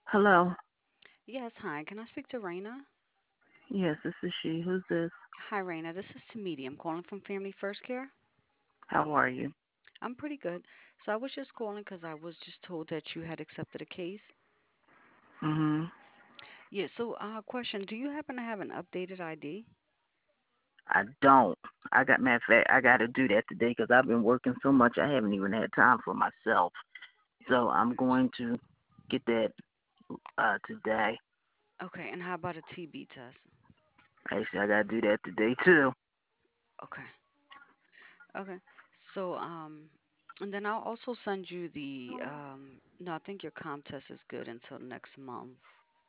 Hello. Yes, hi. Can I speak to Raina? Yes, this is she. Who's this? Hi, Raina. This is Tamidi. I'm calling from Family First Care. How are you? I'm pretty good. So I was just calling because I was just told that you had accepted a case. Mhm. Yeah, so question, do you happen to have an updated ID? I don't. Matter of fact, I got to do that today because I've been working so much. I haven't even had time for myself. So I'm going to get that today. Okay, and how about a TB test? Actually, I got to do that today too. Okay. Okay. So and then I'll also send you the no, I think your comp test is good until next month.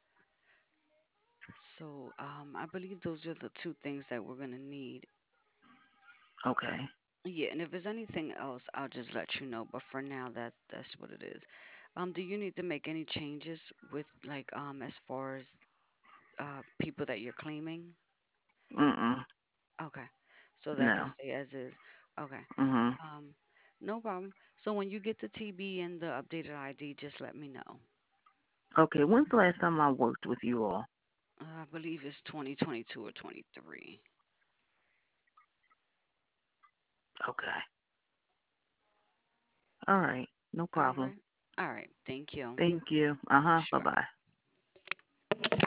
So I believe those are the two things that we're gonna need. Okay. Yeah, and if there's anything else, I'll just let you know. But for now, that's what it is. Do you need to make any changes with like as far as people that you're claiming? Mm-mm. Okay, so that can No. stay as is. Okay, Mhm. um, no problem. So when you get the TB and the updated ID, just let me know. Okay. When's the last time I worked with you all? I believe it's 2022 or 23. Okay. All right. No All problem. right. All right. Thank you. Thank you. Uh huh. Bye Sure. bye.